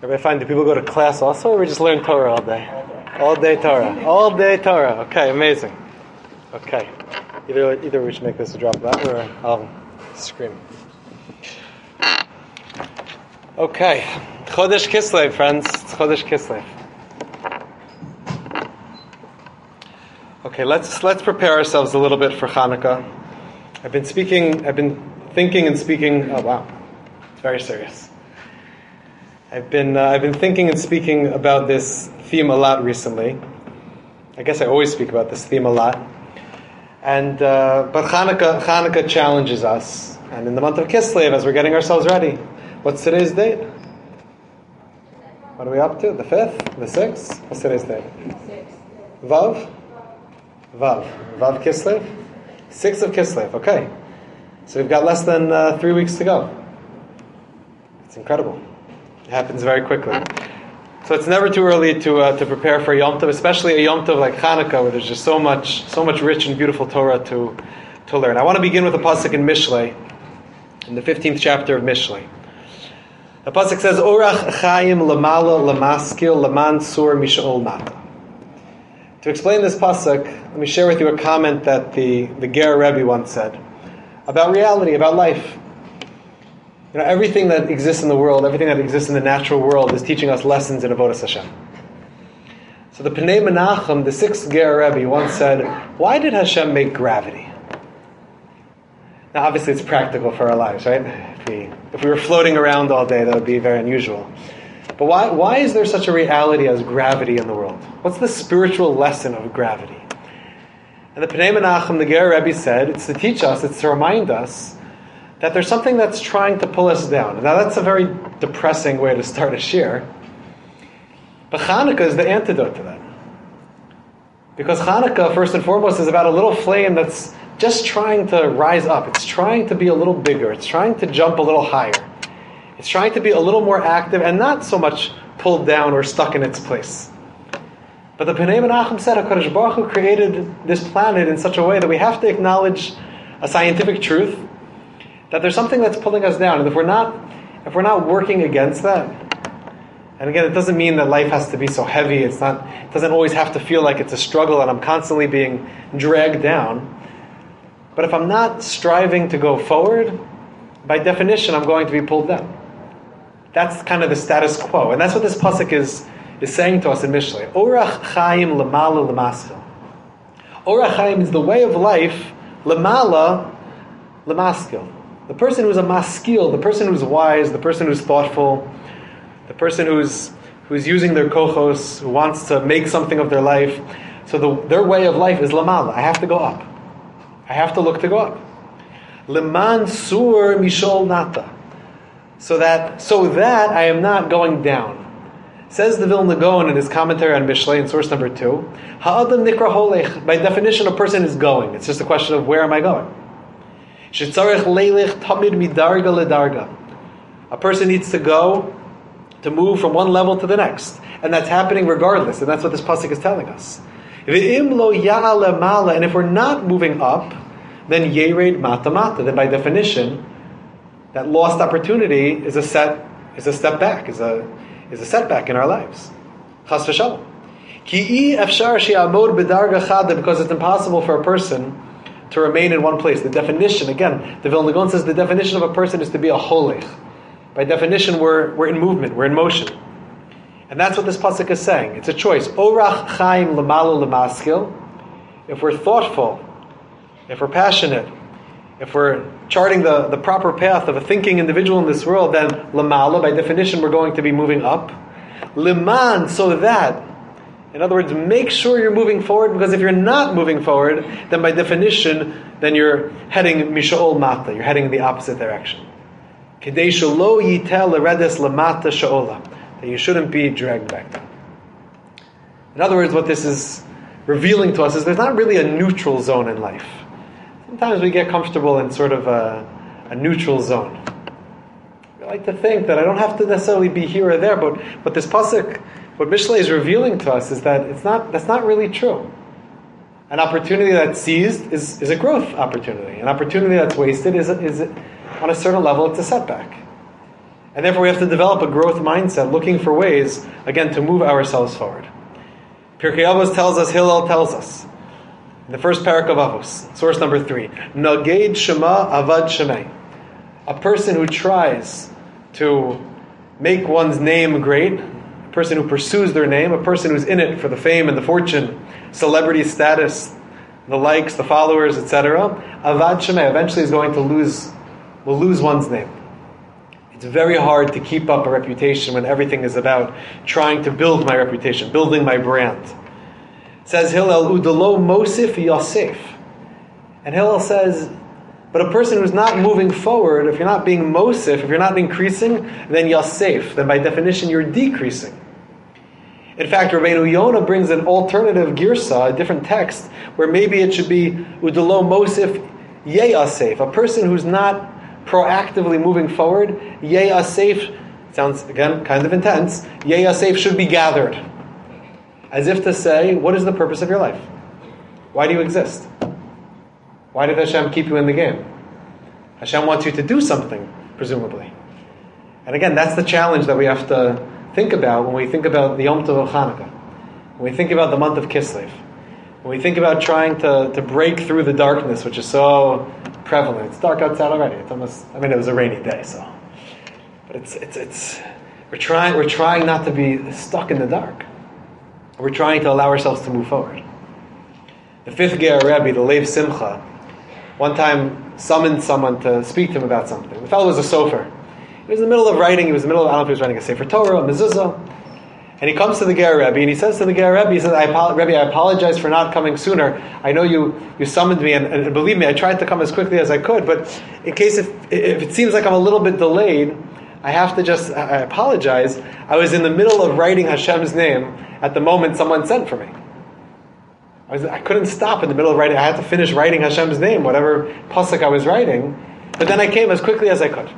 Everybody find, do people go to class also, or we just learn Torah all day? All day Torah. All day Torah. Okay, amazing. Okay. Either we should make this a drop out, or I'll scream. Okay. Chodesh Kislev, friends. It's Chodesh Kislev. Okay, let's prepare ourselves a little bit for Hanukkah. I've been thinking and speaking. Oh wow, it's very serious. I've been thinking and speaking about this theme a lot recently. I guess I always speak about this theme a lot. And but Hanukkah challenges us. And in the month of Kislev, as we're getting ourselves ready, what's today's date? What are we up to? The 5th? The 6th? What's today's date? 6th. Vav Kislev? 6th of Kislev, okay. So we've got less than 3 weeks to go. It's incredible. It happens very quickly. So it's never too early to prepare for a Yom Tov, especially a Yom Tov like Hanukkah, where there's just so much rich and beautiful Torah to learn. I want to begin with a pasuk in Mishlei, in the 15th chapter of Mishlei. The pasuk says, "Orach Chaim Lamala Lamaskil Laman Sur Mishol Mata." To explain this pasuk, let me share with you a comment that the Ger Rebbe once said about reality, about life. You know, everything that exists in the world, everything that exists in the natural world is teaching us lessons in Avodas Hashem. So the Pnei Menachem, the 6th Ger Rebbe, once said, why did Hashem make gravity? Now obviously it's practical for our lives, right? If we were floating around all day, that would be very unusual. But why is there such a reality as gravity in the world? What's the spiritual lesson of gravity? And the Pnei Menachem, the Ger Rebbe, said, it's to teach us, it's to remind us that there's something that's trying to pull us down. Now that's a very depressing way to start a shir. But Hanukkah is the antidote to that. Because Hanukkah, first and foremost, is about a little flame that's just trying to rise up. It's trying to be a little bigger. It's trying to jump a little higher. It's trying to be a little more active and not so much pulled down or stuck in its place. But the Pnei Menachem said HaKadosh Baruch Hu created this planet in such a way that we have to acknowledge a scientific truth that there's something that's pulling us down. And if we're not working against that, and again, it doesn't mean that life has to be so heavy. It doesn't always have to feel like it's a struggle and I'm constantly being dragged down. But if I'm not striving to go forward, by definition, I'm going to be pulled down. That's kind of the status quo. And that's what this pasuk is saying to us in Mishlei. Orach Chaim Lamala Lamaskil. Orach Chaim is the way of life, Lamala Lamaskil. The person who's a maskil, the person who's wise, the person who's thoughtful, the person who's using their kochos, who wants to make something of their life. So their way of life is lamala. I have to go up. I have to look to go up. Leman sur mishol nata. So that I am not going down. Says the Vilna Gaon in his commentary on Mishlei in source number 2, Ha'adam nikra holech. By definition, a person is going. It's just a question of where am I going? A person needs to move from one level to the next. And that's happening regardless. And that's what this pasuk is telling us. And if we're not moving up, then yered mata mata. Then by definition, that lost opportunity is a step back, is a setback in our lives. Chas v'shalom. Because it's impossible for a person to remain in one place. The definition, again, the Vilna Gaon says the definition of a person is to be a holech. By definition, we're in movement, we're in motion. And that's what this pasuk is saying. It's a choice. Orach chaim lamala lamaskil. If we're thoughtful, if we're passionate, if we're charting the proper path of a thinking individual in this world, then lamala, by definition, we're going to be moving up. Liman, so that, in other words, make sure you're moving forward, because if you're not moving forward, then by definition, then you're heading misha'ol mata, you're heading in the opposite direction. Kedei shelo yitel leredes lamata sha'ola, that you shouldn't be dragged back down. In other words, what this is revealing to us is there's not really a neutral zone in life. Sometimes we get comfortable in sort of a neutral zone. I like to think that I don't have to necessarily be here or there, but this pasuk, what Mishlei is revealing to us is that that's not really true. An opportunity that's seized is a growth opportunity. An opportunity that's wasted is on a certain level, it's a setback. And therefore we have to develop a growth mindset, looking for ways, again, to move ourselves forward. Pirkei Avos tells us, Hillel tells us, in the first parak of Avos, source number 3, Naged Shema Avad Shemei. A person who tries to make one's name great, a person who pursues their name, a person who's in it for the fame and the fortune, celebrity status, the likes, the followers, etc., Avad Shemei, eventually is going to will lose one's name. It's very hard to keep up a reputation when everything is about trying to build my reputation, building my brand. Says Hillel, Udalo Mosif Yosef. And Hillel says, but a person who's not moving forward, if you're not being Mosif, if you're not increasing, then Yosef. Then by definition, you're decreasing. In fact, Rabbeinu Yonah brings an alternative girsa, a different text, where maybe it should be Udalo Mosif Yeyasef. A person who's not proactively moving forward, Yeyasef, sounds again kind of intense, Yeyasef should be gathered. As if to say, what is the purpose of your life? Why do you exist? Why did Hashem keep you in the game? Hashem wants you to do something, presumably. And again, that's the challenge that we have to think about when we think about the Yom Tov of Hanukkah, when we think about the month of Kislev, when we think about trying to break through the darkness, which is so prevalent. It's dark outside already. It's almost, it was a rainy day, so. But it's we're trying not to be stuck in the dark. We're trying to allow ourselves to move forward. The fifth Ger Rebbe, the Lev Simcha, one time summoned someone to speak to him about something. The fellow was a sofer. He was in the middle of writing. I don't know if he was writing a Sefer Torah, a mezuzah. And he comes to the Ger Rebbe and he says to the Ger Rebbe, he says, Rebbe, I apologize for not coming sooner. I know you summoned me, and believe me, I tried to come as quickly as I could, but in case if it seems like I'm a little bit delayed, I apologize. I was in the middle of writing Hashem's name at the moment someone sent for me. I couldn't stop in the middle of writing. I had to finish writing Hashem's name, whatever pasuk I was writing, but then I came as quickly as I could.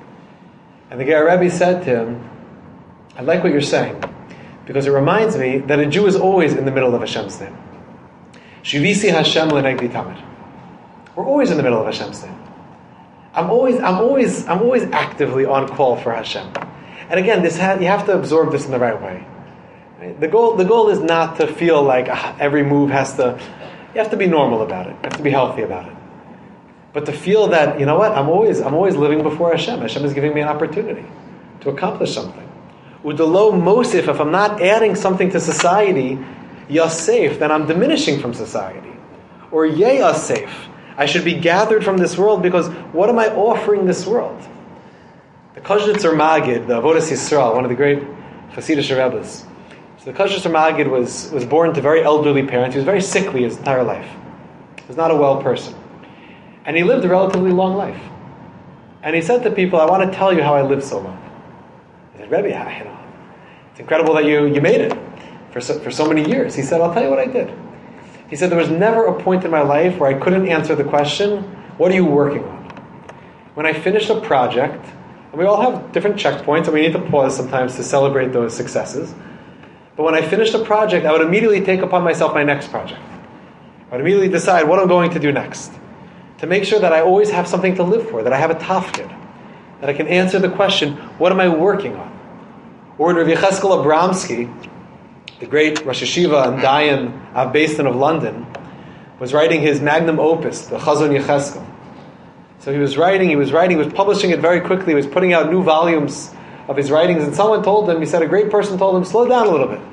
And the Ger Rebbe said to him, I like what you're saying, because it reminds me that a Jew is always in the middle of Hashem's name. Shivisi Hashem lenegdi tamid. We're always in the middle of Hashem's name. I'm always actively on call for Hashem. And again, you have to absorb this in the right way. Right? The goal is not to feel like every move you have to be normal about it. You have to be healthy about it. But to feel that, you know what, I'm always living before Hashem. Hashem is giving me an opportunity to accomplish something. Udalo Mosif, if I'm not adding something to society, Yosef, then I'm diminishing from society. Or Yeyasef, I should be gathered from this world because what am I offering this world? The Kozhnitzer Magid, the Avodas Yisrael, one of the great Hasidic Rebbes. So the Kozhnitzer Magid was born to very elderly parents. He was very sickly his entire life. He was not a well person. And he lived a relatively long life. And he said to people, I want to tell you how I lived so long. He said, Rebbe, it's incredible that you made it for so many years. He said, I'll tell you what I did. He said, there was never a point in my life where I couldn't answer the question, what are you working on? When I finished a project, and we all have different checkpoints, and we need to pause sometimes to celebrate those successes. But when I finished a project, I would immediately take upon myself my next project. I would immediately decide what I'm going to do next. To make sure that I always have something to live for, that I have a tafkid, that I can answer the question, what am I working on? Or Rav Yecheskel Abramsky, the great Rosh Yeshiva and Dayan Av Beis Din of London, was writing his magnum opus, the Chazon Yecheskel. So he was publishing it very quickly, he was putting out new volumes of his writings, and someone told him, a great person told him, slow down a little bit.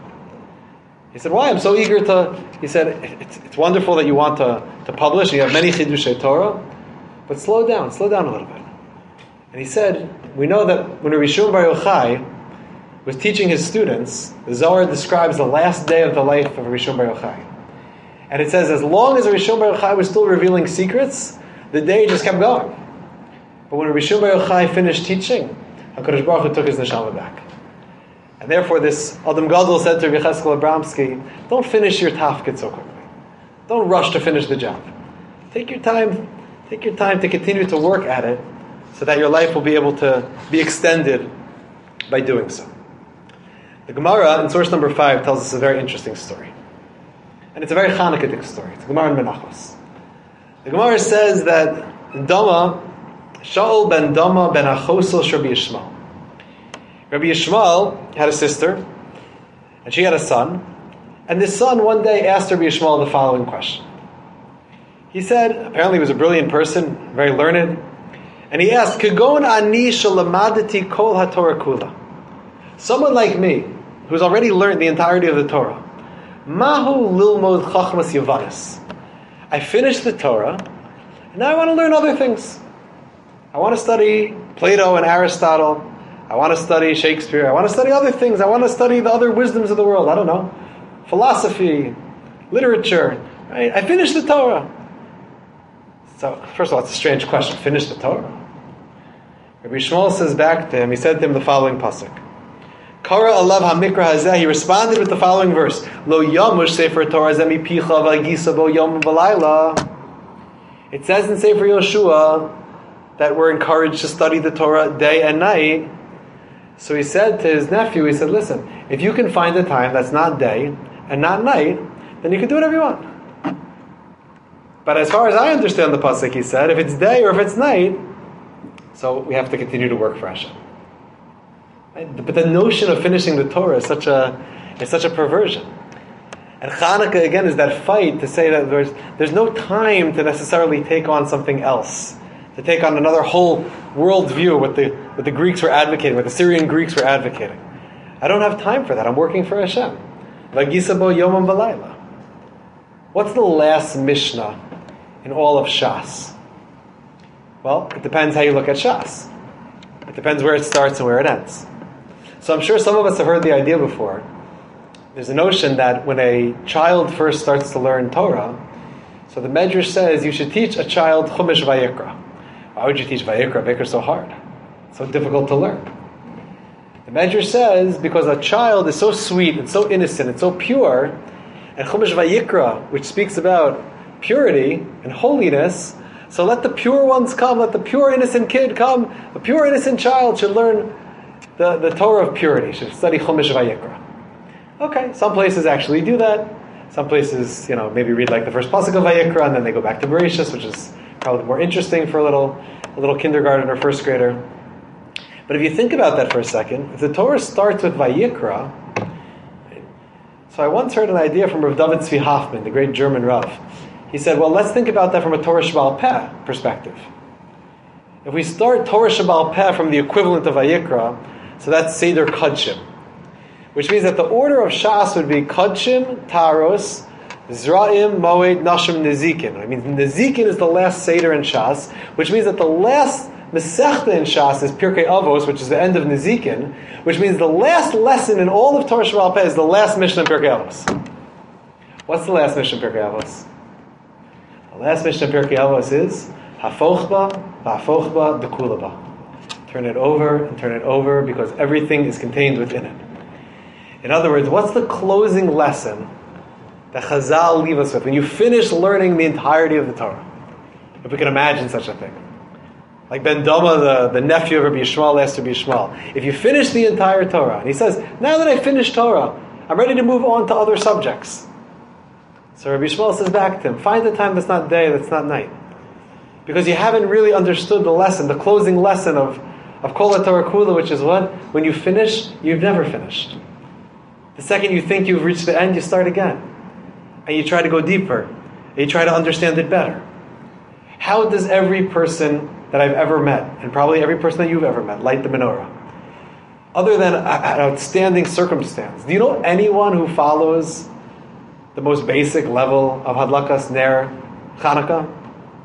He said, why? I'm so eager he said, it's wonderful that you want to publish, and you have many Chidushei Torah, but slow down a little bit. And he said, we know that when Rabbi Shimon Bar Yochai was teaching his students, the Zohar describes the last day of the life of Rabbi Shimon Bar Yochai. And it says, as long as Rabbi Shimon Bar Yochai was still revealing secrets, the day just kept going. But when Rabbi Shimon Bar Yochai finished teaching, HaKadosh Baruch Hu took his neshama back. And therefore this Adam Gadol said to Rabbi Yecheskel Abramsky, don't finish your tafkid so quickly. Don't rush to finish the job. Take your time to continue to work at it so that your life will be able to be extended by doing so. The Gemara in source number 5 tells us a very interesting story. And it's a very Chanukah story. It's a Gemara in Menachos. The Gemara says that Shaul ben Dama ben Achosel Shabbi Yishmael. Rabbi Yishmael had a sister, and she had a son, and this son one day asked Rabbi Yishmael the following question. He said, apparently he was a brilliant person, very learned, and he asked, Kegon ani shalamadati kol haTorah kula. Someone like me, who's already learned the entirety of the Torah, mahu lilmod chachmas yavanis. I finished the Torah, and now I want to learn other things. I want to study Plato and Aristotle. I want to study Shakespeare. I want to study other things. I want to study the other wisdoms of the world. I don't know. Philosophy, literature. Right? I finished the Torah. So, first of all, it's a strange question. Finish the Torah? Rabbi Shmuel says back to him, he said to him the following pasuk. Kara alav hamikra hazeh. He responded with the following verse. Lo yamush sefer Torah zeh mipicha v'agisa bo yom v'layla. It says in Sefer Yoshua that we're encouraged to study the Torah day and night. So he said to his nephew, he said, listen, if you can find a time that's not day and not night, then you can do whatever you want. But as far as I understand the pasuk, he said, if it's day or if it's night, so we have to continue to work for Hashem. Right? But the notion of finishing the Torah is such a perversion. And Chanukah, again, is that fight to say that there's no time to necessarily take on something else, to take on another whole worldview, what the Greeks were advocating, what the Syrian Greeks were advocating. I don't have time for that. I'm working for Hashem. V'agisa bo yomam v'layla. What's the last Mishnah in all of Shas? Well, it depends how you look at Shas. It depends where it starts and where it ends. So I'm sure some of us have heard the idea before. There's a notion that when a child first starts to learn Torah, so the Medrash says you should teach a child Chumash Vayikra. Why would you teach Vayikra? Vayikra is so hard, so difficult to learn. The Medrash says because a child is so sweet and so innocent and so pure, and Chumash Vayikra, which speaks about purity and holiness, so let the pure ones come, let the pure innocent kid come. The pure innocent child should learn the Torah of purity, should study Chumash Vayikra. Okay, some places actually do that. Some places, maybe read like the first pasuk of Vayikra, and then they go back to Bereshis, which is probably more interesting for a little kindergarten or first grader. But if you think about that for a second, if the Torah starts with Vayikra, so I once heard an idea from Rav David Tzvi Hoffman, the great German Rav. He said, well, let's think about that from a Torah Sheba'al Peh perspective. If we start Torah Sheba'al Peh from the equivalent of Vayikra, so that's Seder Kodshim, which means that the order of Shas would be Kodshim, Taros, Zra'im, Moed, Nashim, Nezikin. I mean, Nezikin is the last Seder in Shas, which means that the last Masechta in Shas is Pirkei Avos, which is the end of Nezikin, which means the last lesson in all of Torah Sheba'al Peh is the last Mishnah in Pirkei Avos. What's the last Mishnah in Pirkei Avos? The last Mishnah in Pirkei Avos is Hafochba, Va'afochba, Dekulaba. Turn it over and turn it over because everything is contained within it. In other words, what's the closing lesson that Chazal leave us with when you finish learning the entirety of the Torah? If we can imagine such a thing. Like Ben Doma, the nephew of Rabbi Yishmael, asked Rabbi Yishmael, if you finish the entire Torah, and he says, now that I finished Torah, I'm ready to move on to other subjects. So Rabbi Yishmael says back to him, find a time that's not day, that's not night. Because you haven't really understood the lesson, the closing lesson of Kol HaTorah Kula, which is what? When you finish, you've never finished. The second you think you've reached the end, you start again. And you try to go deeper. And you try to understand it better. How does every person that I've ever met, and probably every person that you've ever met, light the menorah? Other than an outstanding circumstance. Do you know anyone who follows the most basic level of Hadlakas Ner Chanukah?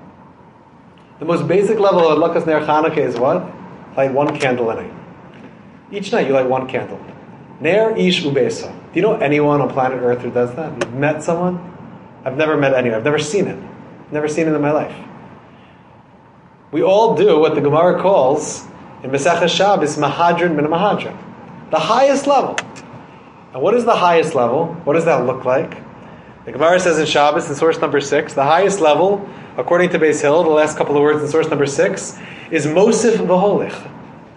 The most basic level of Hadlakas Ner Chanukah is what? Light one candle a night. Each night you light one candle. Ner ish ubesa. Do you know anyone on planet Earth who does that? You've met someone? I've never met anyone. I've never seen it. Never seen it in my life. We all do what the Gemara calls in Masechah Shabbos Mahadran min Mahadran. The highest level. And what is the highest level? What does that look like? The Gemara says in Shabbos in source number 6, the highest level, according to Beis Hillel, the last couple of words in source number 6, is Mosif V'Holich.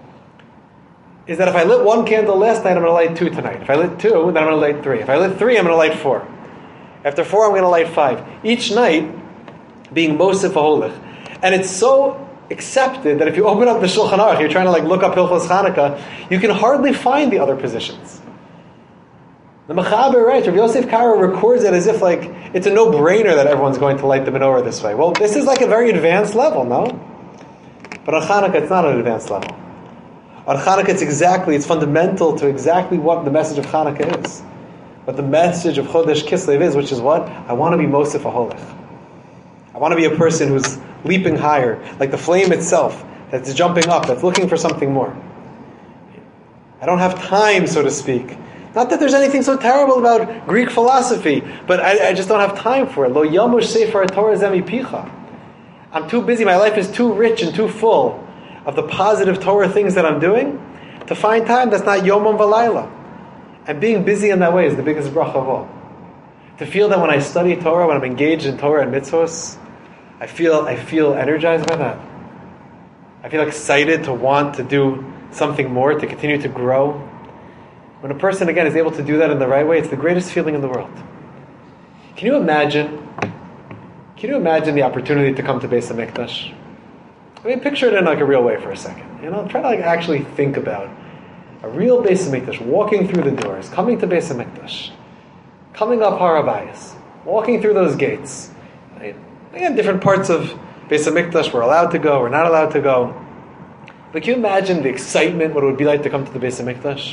Is that if I lit one candle last night, I'm going to light 2 tonight. If I lit 2, then I'm going to light 3. If I lit 3, I'm going to light 4. After 4, I'm going to light 5. Each night being Mosif V'Holich. And it's so accepted that if you open up the Shulchan Aruch, you're trying to look up Hilchos Chanukah, you can hardly find the other positions. The Mechaber writes, Rav Yosef Karo records it as if it's a no-brainer that everyone's going to light the menorah this way. Well, this is a very advanced level, no? But on Chanukah, it's not an advanced level. On Chanukah, it's fundamental to exactly what the message of Chanukah is. What the message of Chodesh Kislev is, which is what? I want to be Mosif HaHolech. I want to be a person who's leaping higher, like the flame itself, that's jumping up, that's looking for something more. I don't have time, so to speak. Not that there's anything so terrible about Greek philosophy, but I just don't have time for it. Lo yamush sefer Torah zemi picha. I'm too busy, my life is too rich and too full of the positive Torah things that I'm doing to find time that's not yomam v'layla. And being busy in that way is the biggest bracha of all. To feel that when I study Torah, when I'm engaged in Torah and mitzvos, I feel energized by that. I feel excited to want to do something more, to continue to grow. When a person, again, is able to do that in the right way, it's the greatest feeling in the world. Can you imagine the opportunity to come to Beis HaMikdash? I mean, picture it in a real way for a second. Try to actually think about a real Beis HaMikdash, walking through the doors, coming to Beis HaMikdash, coming up Har HaBayis, walking through those gates. Right? Again, different parts of Beis HaMikdash we're allowed to go, we're not allowed to go. But can you imagine the excitement, what it would be like to come to the Beis HaMikdash?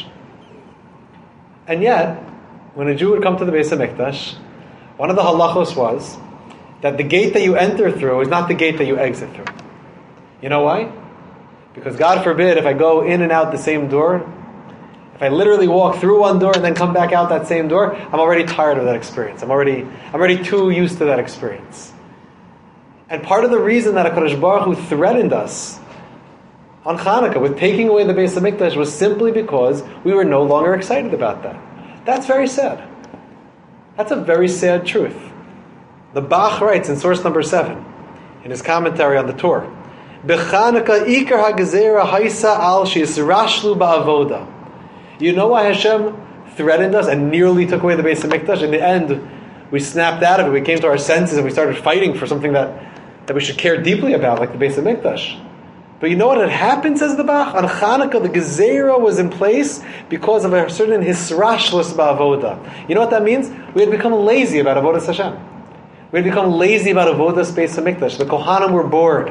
And yet, when a Jew would come to the Beis HaMikdash, one of the halachos was that the gate that you enter through is not the gate that you exit through. You know why? Because God forbid, if I go in and out the same door, if I literally walk through one door and then come back out that same door, I'm already tired of that experience. I'm already too used to that experience. And part of the reason that HaKadosh Baruch Hu threatened us on Chanukah with taking away the Beis HaMikdash was simply because we were no longer excited about that. That's very sad. That's a very sad truth. The Bach writes in source number 7, in his commentary on the Torah, B'Chanukah ikar ha'gezerah haisa al she'yisrashlu ba'avoda. You know why Hashem threatened us and nearly took away the Beis HaMikdash? In the end, we snapped out of it. We came to our senses and we started fighting for something that we should care deeply about, like the Beis HaMikdash. But you know what had happened, says the Bach? On Chanukah, the Gezerah was in place because of a certain hisrashlus ba'avoda. You know what that means? We had become lazy about Avodas Hashem. We had become lazy about Avodas Beis HaMikdash. The Kohanim were bored.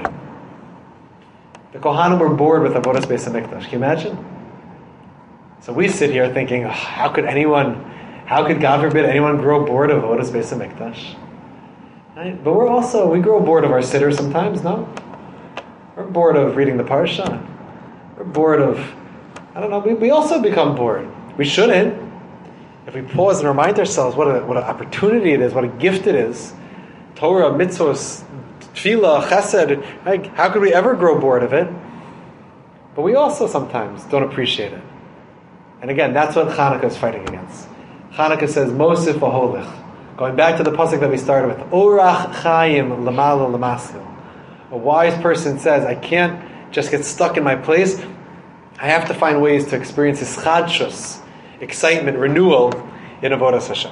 The Kohanim were bored with Avodas Beis HaMikdash. Can you imagine? So we sit here thinking, how could God forbid anyone grow bored of Avodas Beis HaMikdash? Right? But we grow bored of our sitter sometimes, no? We're bored of reading the Parsha. We're bored of, we also become bored. We shouldn't. If we pause and remind ourselves what an opportunity it is, what a gift it is, Torah, mitzvos, tefillah, chesed, right? How could we ever grow bored of it? But we also sometimes don't appreciate it. And again, that's what Chanukah is fighting against. Chanukah says, Mosif HaHolech. Going back to the pasuk that we started with, Orach Chaim Lamala Lamasil. A wise person says, I can't just get stuck in my place. I have to find ways to experience ischadshus, excitement, renewal in Avodas Hashem.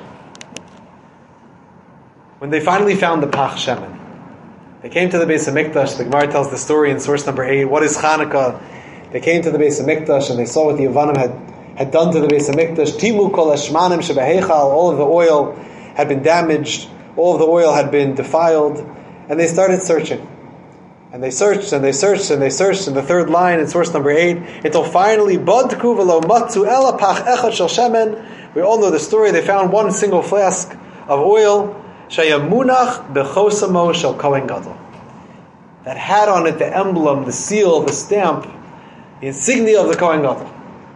When they finally found the Pach Shemen, they came to the Beis HaMikdash. The Gemara tells the story in source number 8. What is Chanukah? They came to the Beis HaMikdash and they saw what the Yavanim had done to the Beis HaMikdash. Timu kol hashmanim shebeheichal. All of the oil had been damaged. All of the oil had been defiled. And they started searching. And they searched, and they searched, and they searched in the third line in source number 8, until finally, Badku v'lo matzu ela pach echad shel shemen. We all know the story. They found one single flask of oil, shayamunach bechosamo shel Kohen Gadol, that had on it the emblem, the seal, the stamp, the insignia of the Kohen Gadol.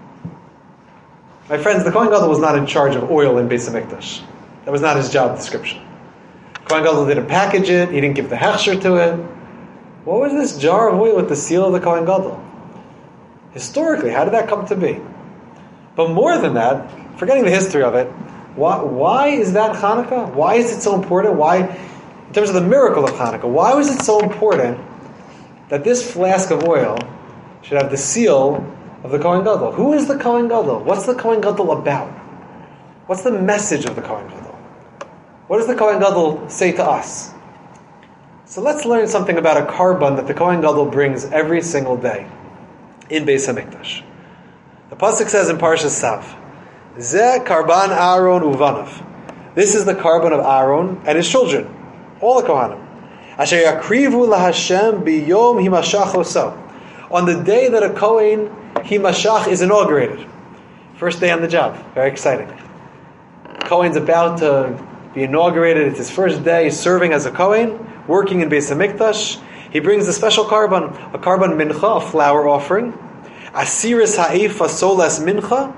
My friends, the Kohen Gadol was not in charge of oil in Beis HaMikdash. That was not his job description. Kohen Gadol didn't package it. He didn't give the hechsher to it. What was this jar of oil with the seal of the Kohen Gadol? Historically, how did that come to be? But more than that, forgetting the history of it, why is that Chanukah? Why is it so important? Why, in terms of the miracle of Chanukah, why was it so important that this flask of oil should have the seal of the Kohen Gadol? Who is the Kohen Gadol? What's the Kohen Gadol about? What's the message of the Kohen Gadol? What does the Kohen Gadol say to us? So let's learn something about a karban that the Kohen Gadol brings every single day in Beis Hamikdash. The pasuk says in Parshas Sav, Zeh karban Aaron uvanav. This is the karban of Aaron and his children, all the Kohanim. Asher yakrivu laHashem biyom himashach oso. On the day that a Kohen himashach is inaugurated. First day on the job. Very exciting. Kohen's about to be inaugurated. It's his first day serving as a Kohen, working in Beis Hamikdash. He brings a special karban, a karban mincha, a flour offering. Asiris ha'efa solas mincha.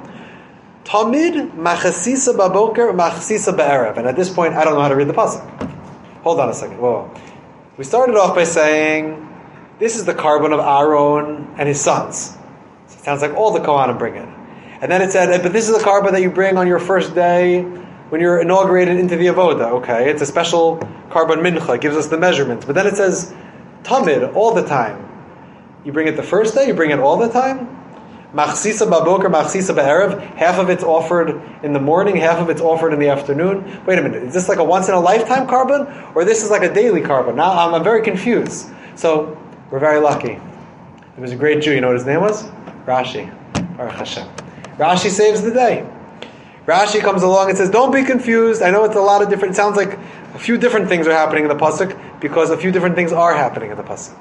Tamid machasisa baboker machasisa ba'erev. And at this point, I don't know how to read the pasuk. Hold on a second. Whoa. We started off by saying, this is the karban of Aaron and his sons. So it sounds like all the Kohanim bring it. And then it said, but this is the karban that you bring on your first day when you're inaugurated into the avoda. Okay, it's a special karban mincha. It gives us the measurements. But then it says, tamid, all the time. You bring it the first day, you bring it all the time. Machsisa baboker, machsisa ba'erev. Half of it's offered in the morning, half of it's offered in the afternoon. Wait a minute, is this like a once-in-a-lifetime karban? Or this is like a daily karban? Now I'm very confused. So, we're very lucky. There was a great Jew, you know what his name was? Rashi. Baruch Hashem. Rashi saves the day. Rashi comes along and says, don't be confused. I know it's a lot of different, it sounds like a few different things are happening in the pasuk, because a few different things are happening in the pasuk.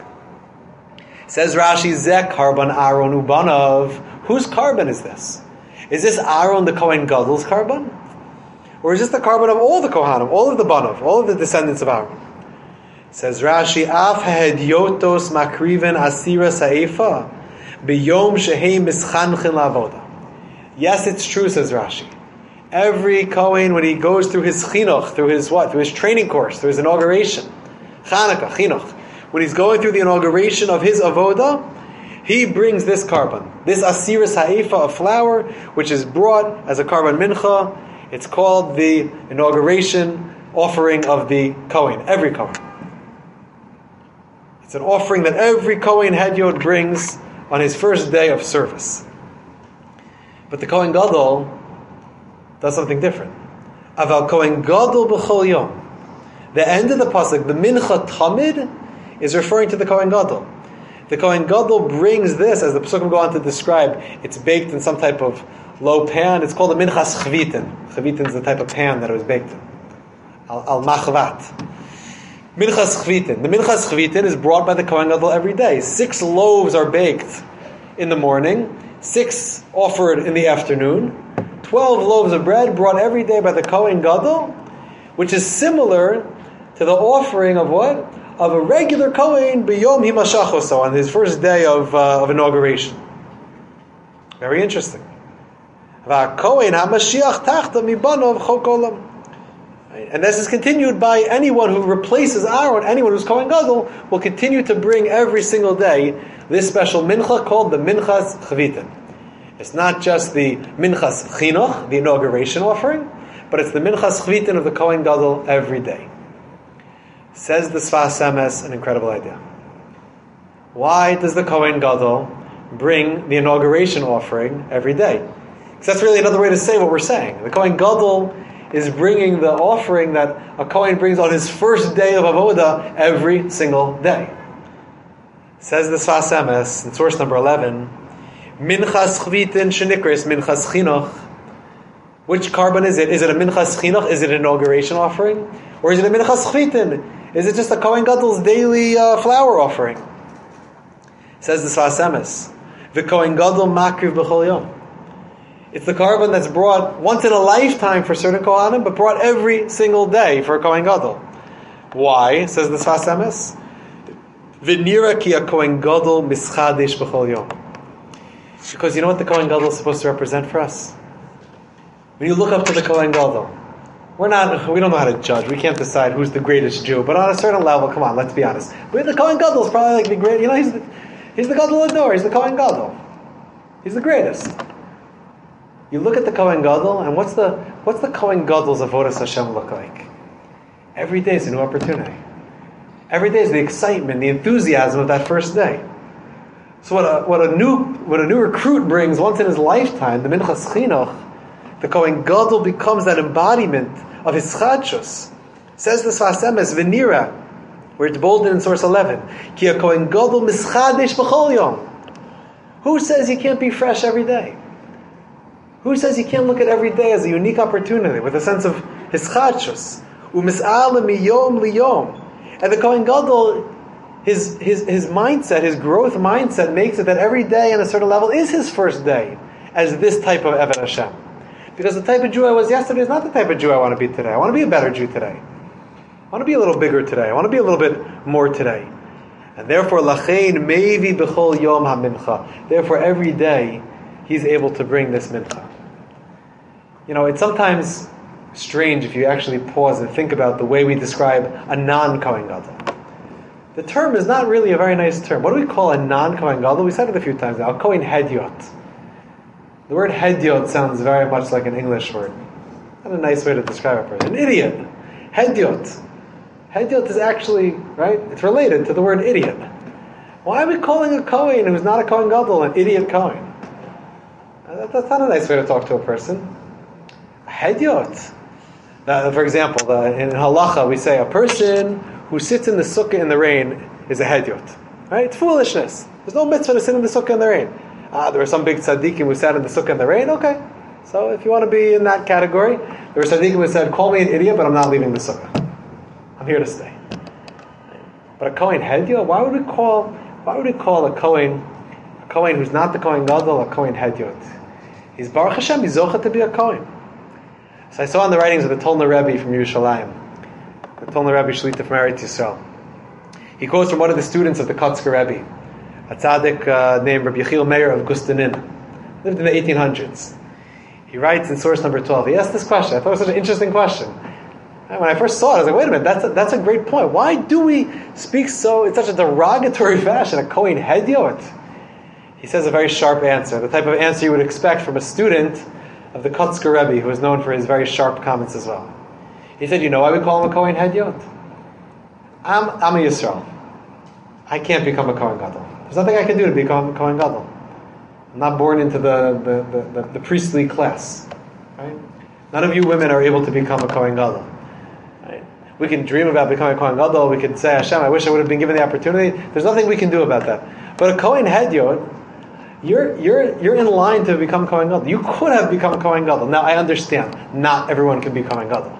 Says Rashi, Zek karban Aaron ubanav. Whose karban is this? Is this Aaron the Kohen Gadol's karban? Or is this the karban of all the Kohanim, all of the banav, all of the descendants of Aaron? Says Rashi, Af ha'edyotos makriven asira sa'ifa b'yom shehei mischanchin la'avoda. Yes, it's true, says Rashi. Every Kohen, when he goes through his chinuch, through his what? Through his training course, through his inauguration, Chanukah, chinuch, when he's going through the inauguration of his avoda, he brings this karban, this asiris ha'efa of flour, which is brought as a karban mincha. It's called the inauguration offering of the Kohen, every Kohen. It's an offering that every Kohen Hedyot brings on his first day of service. But the Kohen Gadol does something different. Aval Kohen Gadol b'chol yom. The end of the pasuk, the mincha tamid, is referring to the Kohen Gadol. The Kohen Gadol brings this, as the Pesukim go on to describe, it's baked in some type of low pan. It's called a minchas chvitin. Chvitin is the type of pan that it was baked in. Al machvat. Minchas chvitin. The minchas chvitin is brought by the Kohen Gadol every day. 6 loaves are baked in the morning, 6 offered in the afternoon, 12 loaves of bread brought every day by the Kohen Gadol, which is similar to the offering of what? Of a regular Kohen b'yom himashach oso, on his first day of inauguration. Very interesting. V'kohen hamashiach tachta mibanov chok olam. And this is continued by anyone who replaces Aaron, anyone who's Kohen Gadol, will continue to bring every single day this special mincha called the minchas chvitin. It's not just the minchas chinuch, the inauguration offering, but it's the minchas chvitin of the Kohen Gadol every day. Says the Sfas Emes, an incredible idea. Why does the Kohen Gadol bring the inauguration offering every day? Because that's really another way to say what we're saying. The Kohen Gadol is bringing the offering that a Kohen brings on his first day of avoda every single day. Says the Sfas Emes, in source number 11, Minchas chvitin shenikris minchas chinuch. Which karban is it? Is it a minchas chinuch? Is it an inauguration offering? Or is it a minchas chvitin? Is it just a Kohen Gadol's daily flour offering? Says the Sfas Emes, V'Kohen Gadol makriv b'chol yom. It's the karban that's brought once in a lifetime for certain Kohanim, but brought every single day for a Kohen Gadol. Why? Says the Sfas Emes, V'nira ki a Kohen Gadol mischadesh b'chol yom. Because you know what the Kohen Gadol is supposed to represent for us? When you look up to the Kohen Gadol, we don't know how to judge. We can't decide who's the greatest Jew. But on a certain level, come on, let's be honest. But the Kohen Gadol is probably like the great. You know, he's the Gadol Ador. He's the Kohen Gadol. He's the greatest. You look at the Kohen Gadol, and what's the Kohen Gadol's avodas Hashem look like? Every day is a new opportunity. Every day is the excitement, the enthusiasm of that first day. So what a new recruit brings once in his lifetime, the minchas chinuch, the Kohen Gadol becomes that embodiment of his chadshus. Says the Sfas Emes, V'nira, Where it's bolded in source 11. Ki ha-Kohen Gadol mischadesh b'chol yom. Who says you can't be fresh every day? Who says you can't look at every day as a unique opportunity with a sense of hischadshus? U'mis'ala miyom liyom. And the Kohen Gadol, his mindset, his growth mindset makes it that every day on a certain level is his first day as this type of Eved Hashem. Because the type of Jew I was yesterday is not the type of Jew I want to be today. I want to be a better Jew today. I want to be a little bigger today. I want to be a little bit more today. And therefore, Lachein Mevi B'chol Yom HaMincha. Therefore, every day, he's able to bring this mincha. You know, it's sometimes strange if you actually pause and think about the way we describe a non-Kohen Gadol. The term is not really a very nice term. What do we call a non-Kohen Gadol? We said it a few times now. Kohen Hedyot. The word Hedyot sounds very much like an English word. Not a nice way to describe a person. An idiot. Hedyot. Hedyot is actually, right? It's related to the word idiot. Why are we calling a Kohen who's not a Kohen Gadol an idiot Kohen? That's not a nice way to talk to a person. A Hedyot. For example, in Halacha we say a person who sits in the sukkah in the rain is a Hedyot. Right? It's foolishness. There's no mitzvah to sit in the sukkah in the rain. There were some big tzaddikim who sat in the sukkah in the rain. Okay. So if you want to be in that category, there were tzaddikim who said, call me an idiot, but I'm not leaving the sukkah. I'm here to stay. But a Kohen Hedyot, why would we call a Kohen who's not the Kohen Gadol, a Kohen Hedyot? He's Baruch Hashem, he's Zocha to be a Kohen. So I saw in the writings of the Tolna Rebbe from Yerushalayim, the Tolna Rebbe Shlita from Eretz Yisrael. He quotes from one of the students of the Kotzker Rebbe, a tzaddik named Rabbi Yechiel Meir of Gustanin, lived in the 1800s. He writes in source number 12, he asked this question. I thought it was such an interesting question. And when I first saw it, I was like, wait a minute, that's a great point. Why do we speak in such a derogatory fashion, a Kohen Hedyot? He says a very sharp answer, the type of answer you would expect from a student of the Kotzker Rebbe, who is known for his very sharp comments as well. He said, you know why we call him a Kohen Hedyot? I'm a Yisrael. I can't become a Kohen Gadol. There's nothing I can do to become a Kohen Gadol. I'm not born into the priestly class. Right? None of you women are able to become a Kohen Gadol. Right? We can dream about becoming a Kohen Gadol. We can say, Hashem, I wish I would have been given the opportunity. There's nothing we can do about that. But a Kohen Hedyot, you're in line to become Kohen Gadol. You could have become a Kohen Gadol. Now I understand, not everyone can be Kohen Gadol.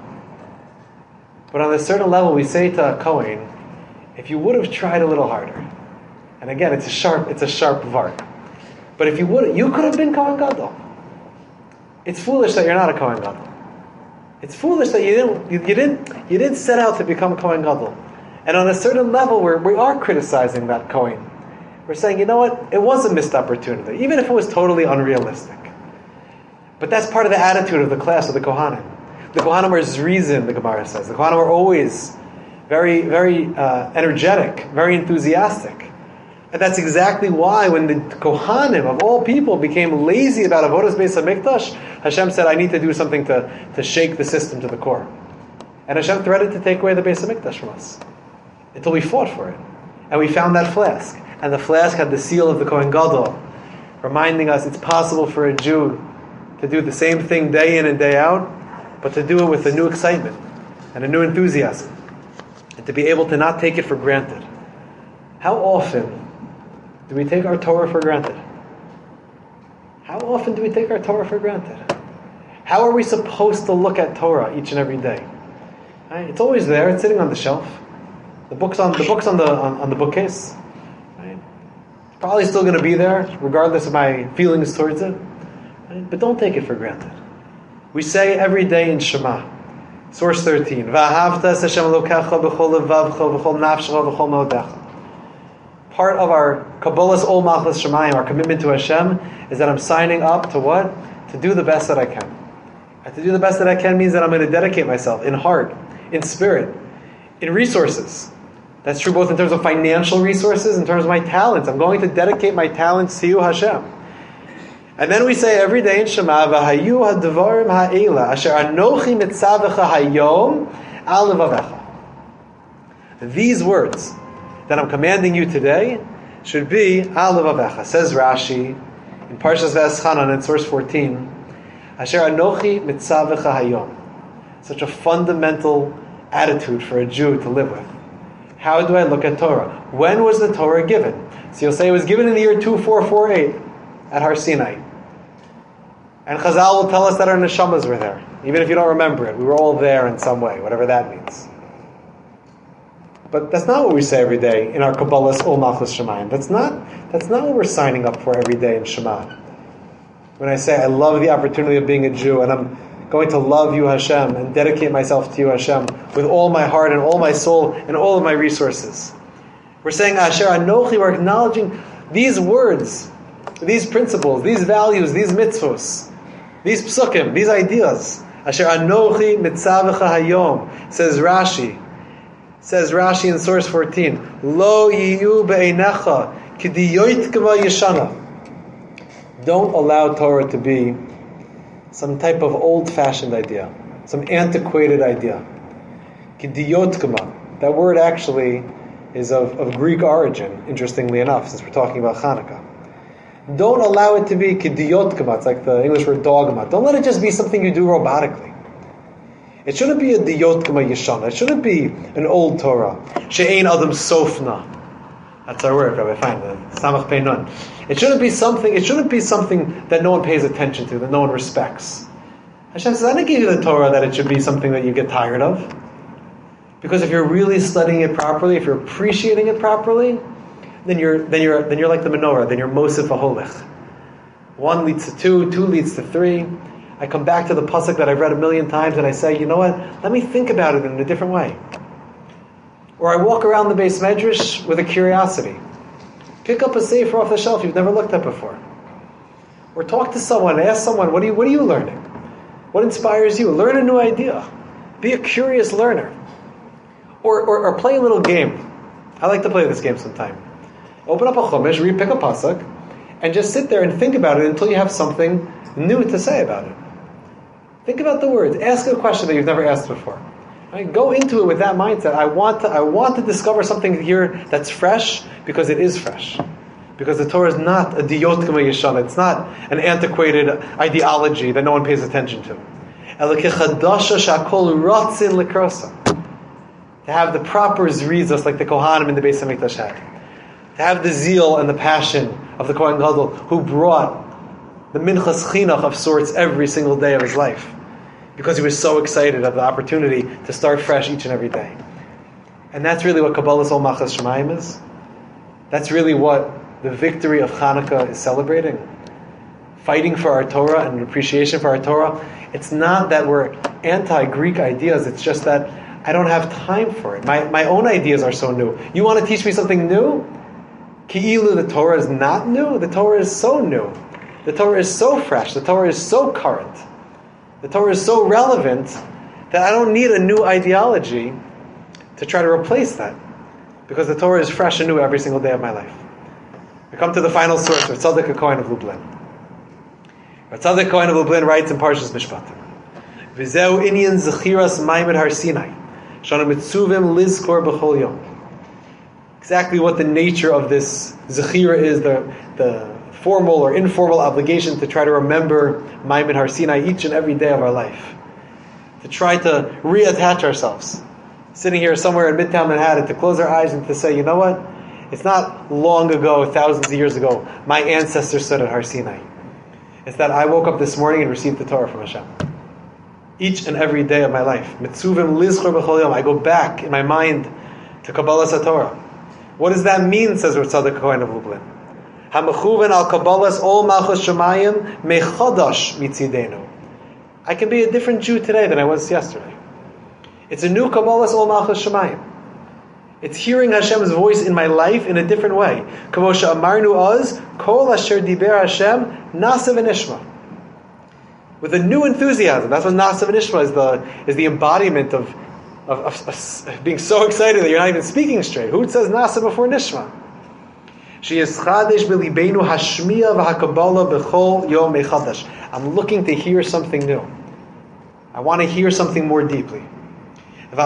But on a certain level, we say to a Kohen, if you would have tried a little harder, and again, it's a sharp vart. But if you would, you could have been Kohen Gadol. It's foolish that you're not a Kohen Gadol. It's foolish that you didn't set out to become a Kohen Gadol. And on a certain level, we are criticizing that Kohen. We're saying, you know what? It was a missed opportunity, even if it was totally unrealistic. But that's part of the attitude of the class of the Kohanim. The Kohanim are zrizim, the Gemara says. The Kohanim are always very, very energetic, very enthusiastic. And that's exactly why when the Kohanim of all people became lazy about Avodas Beis HaMikdash, Hashem said, I need to do something to shake the system to the core. And Hashem threatened to take away the Beis HaMikdash from us. Until we fought for it. And we found that flask. And the flask had the seal of the Kohen Gadol, reminding us it's possible for a Jew to do the same thing day in and day out, but to do it with a new excitement and a new enthusiasm. And to be able to not take it for granted. How often do we take our Torah for granted? How often do we take our Torah for granted? How are we supposed to look at Torah each and every day? Right? It's always there. It's sitting on the shelf. The book's on the bookcase. Right? It's probably still going to be there, regardless of my feelings towards it. Right? But don't take it for granted. We say every day in Shema, source 13, V'ahavta es Hashem Elokecha b'chol levavcha v'chol nafshecha v'chol meodecha. Part of our Kabbalah's Ol Malchus Shemayim, our commitment to Hashem, is that I'm signing up to what? To do the best that I can. And to do the best that I can means that I'm going to dedicate myself in heart, in spirit, in resources. That's true both in terms of financial resources, in terms of my talents. I'm going to dedicate my talents to you, Hashem. And then we say every day in Shema, V'hayu ha'devarim ha'ela, asher anochi mitzavecha hayom al levavecha. These words that I'm commanding you today should be al levavecha. Says Rashi in Parshas V'eschanan in source 14, asher anochi mitzavecha hayom. Such a fundamental attitude for a Jew to live with. How do I look at Torah? When was the Torah given? So you'll say it was given in the year 2448 at Har Sinai. And Chazal will tell us that our neshamas were there. Even if you don't remember it, we were all there in some way, whatever that means. But that's not what we say every day in our Kabbalah's Ol Malchus Shemayim. That's not what we're signing up for every day in Shema. When I say I love the opportunity of being a Jew and I'm going to love you, Hashem, and dedicate myself to you, Hashem, with all my heart and all my soul and all of my resources. We're saying Asher Anochi, we're acknowledging these words, these principles, these values, these mitzvos, these psukim, these ideas. Asher Anochi mitzavecha hayom, says Rashi in source 14, Lo yiyu be'einecha k'diyoit k'ma yeshana. Don't allow Torah to be some type of old-fashioned idea, some antiquated idea. K'diyot k'ma. That word actually is of Greek origin, interestingly enough, since we're talking about Hanukkah. Don't allow it to be k'diyot k'ma. It's like the English word dogma. Don't let it just be something you do robotically. It shouldn't be a diyot k'ma yeshana. It shouldn't be an old Torah. She'ein adam sofna. That's our word, Rabbi Fein, the Samach Pei Nun. It shouldn't be something that no one pays attention to, that no one respects. Hashem says, I didn't give you the Torah that it should be something that you get tired of. Because if you're really studying it properly, if you're appreciating it properly, then you're like the menorah, then you're Mosif Aholich. 1 leads to 2, 2 leads to 3. I come back to the pasuk that I've read 1,000,000 times and I say, you know what? Let me think about it in a different way. Or I walk around the Beis Medrash with a curiosity. Pick up a sefer off the shelf you've never looked at before. Or talk to someone, ask someone, what are you learning? What inspires you? Learn a new idea. Be a curious learner. Or play a little game. I like to play this game sometime. Open up a chumash, pick a pasuk, and just sit there and think about it until you have something new to say about it. Think about the words. Ask a question that you've never asked before. Right? Go into it with that mindset. I want to discover something here that's fresh because it is fresh. Because the Torah is not a diyot k'ma yeshana. It's not an antiquated ideology that no one pays attention to. To have the proper zrizos like the Kohanim in the Beis HaMikdash had. To have the zeal and the passion of the Kohen Gadol who brought the minchas chinuch of sorts every single day of his life. Because he was so excited of the opportunity to start fresh each and every day. And that's really what Kabbalah's Ol Malchus Shemayim is. That's really what the victory of Hanukkah is celebrating. Fighting for our Torah and appreciation for our Torah. It's not that we're anti-Greek ideas, it's just that I don't have time for it. My own ideas are so new. You want to teach me something new? Ki'ilu, the Torah is not new. The Torah is so new. The Torah is so fresh. The Torah is so current. The Torah is so relevant that I don't need a new ideology to try to replace that. Because the Torah is fresh and new every single day of my life. We come to the final source, Tzaddik HaKohen of Lublin. Tzaddik HaKohen of Lublin writes in Parshas Mishpatim, V'zeu inyan zechiras maimed Har Sinai, shana mitzuvim lizkor b'chol yom. Exactly what the nature of this zechira is, the formal or informal obligation to try to remember Maimed Har Sinai each and every day of our life. To try to reattach ourselves. Sitting here somewhere in Midtown Manhattan, to close our eyes and to say, you know what? It's not long ago, thousands of years ago, my ancestors stood at Har Sinai. It's that I woke up this morning and received the Torah from Hashem. Each and every day of my life. Mitzuvim lizchor b'chol yom. I go back in my mind to Kabbalah's Torah. What does that mean, says Tzaddik HaKohen of Lublin? HaMechuven al Kabbalah's Ol Malchus Shemayim mechadash mitzidenu. I can be a different Jew today than I was yesterday. It's a new Kabbalah's Ol Malchus Shemayim. It's hearing Hashem's voice in my life in a different way. Kamo she'amarnu oz, kol asher diber Hashem, nasa v'nishma. With a new enthusiasm. That's what nasa v'nishma is the embodiment of being so excited that you're not even speaking straight. Who says nasa before nishma? I'm looking to hear something new. I want to hear something more deeply. And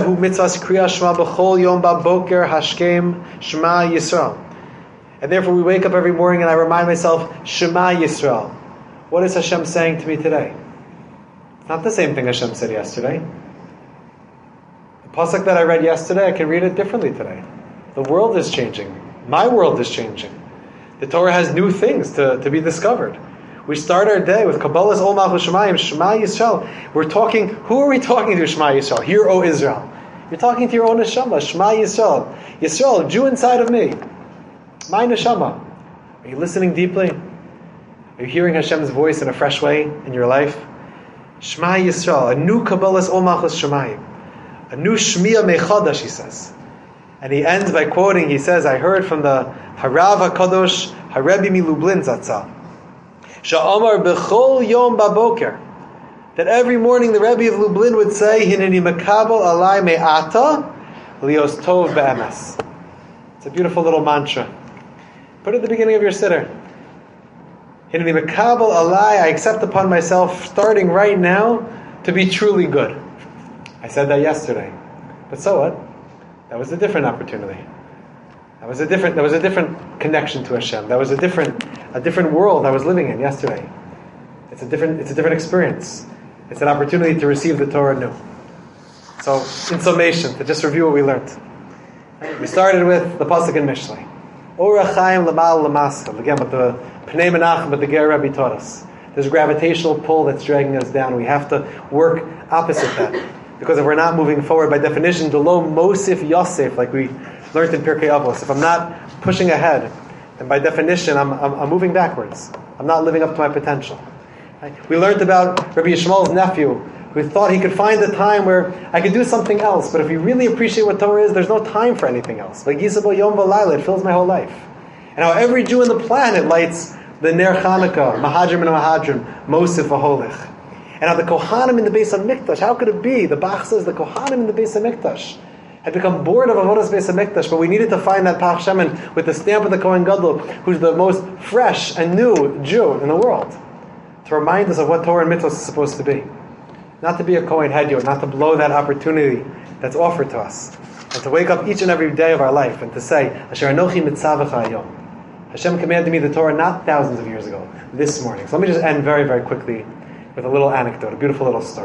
therefore we wake up every morning and I remind myself, Shema Yisrael. What is Hashem saying to me today? It's not the same thing Hashem said yesterday. pasuk that I read yesterday, I can read it differently today. The world is changing. My world is changing. The Torah has new things to be discovered. We start our day with Kabbalah's Ol Malchus Shemayim, Shema Yisrael. Who are we talking to, Shema Yisrael? Hear, O Israel. You're talking to your own neshama, Shema Yisrael. Yisrael, Jew inside of me. My neshama. Are you listening deeply? Are you hearing Hashem's voice in a fresh way in your life? Shema Yisrael, a new Kabbalah's Ol Malchus Shemayim. A new Shmiya Mechadash, he says. And he ends by quoting, he says, I heard from the Harav HaKadosh, Harebi Milublin Zatzal. Sha'amar b'chol yom baboker. That every morning the Rebbe of Lublin would say, Hineni makabel alai me'ata lios tov be'emes. It's a beautiful little mantra. Put it at the beginning of your siddur. Hineni makabel alai, I accept upon myself, starting right now, to be truly good. I said that yesterday. But so what? That was a different opportunity. That was a different connection to Hashem. That was a different world I was living in yesterday. It's a different experience. It's an opportunity to receive the Torah anew. So, in summation, to just review what we learned. We started with the pasuk in Mishlei. Orach Chaim Lamal Lamaskal. Again, with the Pnei Menachem, but the Ger Rebbe taught us. There's a gravitational pull that's dragging us down. We have to work opposite that. Because if we're not moving forward, by definition, Delo Mosif Yosef, like we learned in Pirkei Avos, if I'm not pushing ahead, then by definition, I'm moving backwards. I'm not living up to my potential. Right? We learned about Rabbi Yishmael's nephew, who thought he could find a time where I could do something else, but if you really appreciate what Torah is, there's no time for anything else. Like Yisabo Yom V'Layla, it fills my whole life. And how every Jew on the planet lights the Ner Chanukah, Mahadrim and Mahadrim, Mosif V'Holich. And how the Kohanim in the Beis HaMikdash, how could it be? The Bach says the Kohanim in the Beis HaMikdash had become bored of Avodas Beis HaMikdash, but we needed to find that Pach Shemen with the stamp of the Kohen Gadol, who's the most fresh and new Jew in the world, to remind us of what Torah and Mitzvot is supposed to be. Not to be a Kohen Hedyot, not to blow that opportunity that's offered to us, and to wake up each and every day of our life and to say, Asher Anochi Mitzavacha Hayom. Hashem commanded me the Torah not thousands of years ago, this morning. So let me just end very, very quickly with a little anecdote, a beautiful little story.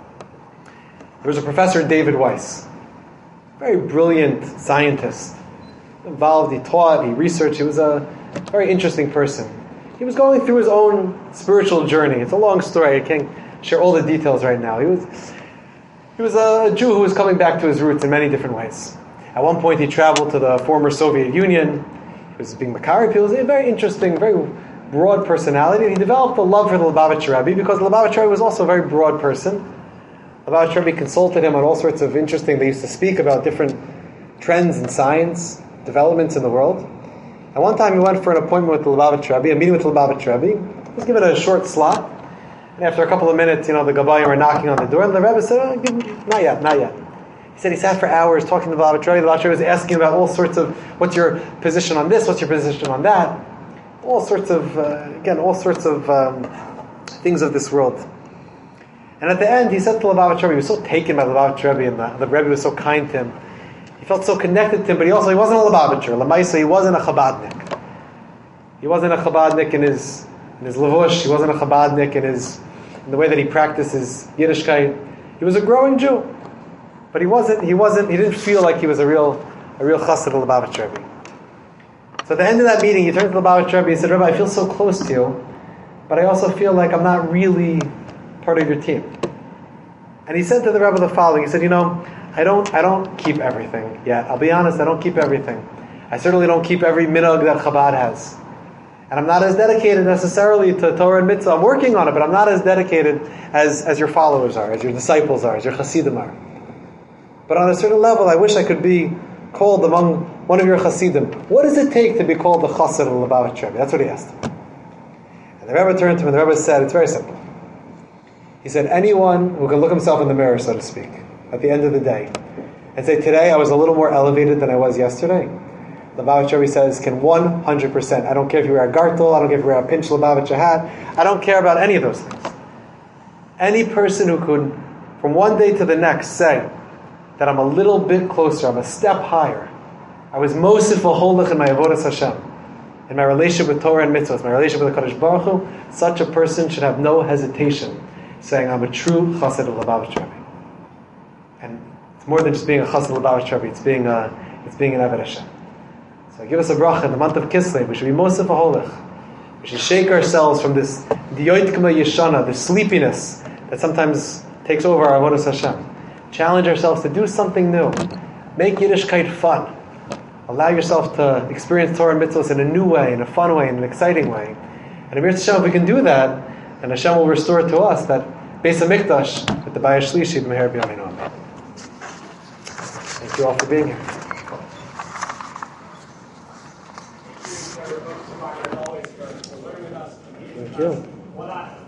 There was a professor, David Weiss, very brilliant scientist, involved, he taught, he researched, he was a very interesting person. He was going through his own spiritual journey. It's a long story, I can't share all the details right now. He was a Jew who was coming back to his roots in many different ways. At one point he traveled to the former Soviet Union, he was being Makari, he was a very interesting, very broad personality. He developed a love for the Lubavitcher Rebbe because the Lubavitcher Rebbe was also a very broad person. The Lubavitcher Rebbe consulted him on all sorts of interesting, they used to speak about different trends in science, developments in the world. And one time he went for an appointment with the Lubavitcher Rebbe, a meeting with the Lubavitcher Rebbe. He was given a short slot. And after a couple of minutes, the Gabayim were knocking on the door, and the Rebbe said, not yet. He said he sat for hours talking to the Lubavitcher Rebbe. The Lubavitcher Rebbe was asking about all sorts of, what's your position on this, what's your position on that? All sorts of things of this world. And at the end, he said to the Lubavitcher Rebbe, he was so taken by the Lubavitcher Rebbe, and the Rebbe was so kind to him. He felt so connected to him, but he wasn't a Lubavitcher. Lamaisa, he wasn't a Chabadnik. He wasn't a Chabadnik in his levush. He wasn't a Chabadnik in the way that he practiced his Yiddishkeit. He was a growing Jew, but he didn't feel like he was a real chassid of the Lubavitcher Rebbe. So at the end of that meeting, he turned to the Lubavitcher Rebbe and said, Rebbe, I feel so close to you, but I also feel like I'm not really part of your team. And he said to the Rebbe the following, he said, I don't keep everything yet. I'll be honest, I don't keep everything. I certainly don't keep every minhag that Chabad has. And I'm not as dedicated necessarily to Torah and Mitzvah. I'm working on it, but I'm not as dedicated as your followers are, as your disciples are, as your Hasidim are. But on a certain level, I wish I could be called among one of your Hasidim. What does it take to be called the Chassid of the Lubavitcher Rebbe? That's what he asked him. And the Rebbe turned to him and the Rebbe said, it's very simple. He said, anyone who can look himself in the mirror, so to speak, at the end of the day, and say, today I was a little more elevated than I was yesterday, the Lubavitcher Rebbe says, can 100%. I don't care if you wear a gartel, I don't care if you wear a pinch Lubavitcher hat, I don't care about any of those things. Any person who could, from one day to the next, say that I'm a little bit closer, I'm a step higher, I was mosif v'holech in my avodas Hashem, in my relationship with Torah and Mitzvot, my relationship with the Kadosh Baruch Hu, such a person should have no hesitation saying, I'm a true chassid of Lubavitcher Rebbe. And It's more than just being a Chassid Lubavitch Rebbe. It's being an Eved Hashem. So give us a bracha in the month of Kislev. We should be Mosef HaHolech. We should shake ourselves from this Diyotkma Yeshana, this sleepiness that sometimes takes over our Avodas Hashem. Challenge ourselves to do something new. Make Yiddishkeit fun. Allow yourself to experience Torah and mitzvahs in a new way, in a fun way, in an exciting way. And Amir Hashem, if we can do that, and Hashem will restore to us that Beis HaMikdash that the Bayash Shlishi B'meher B'yameinu. Amen. Thank you all for being here. Thank you.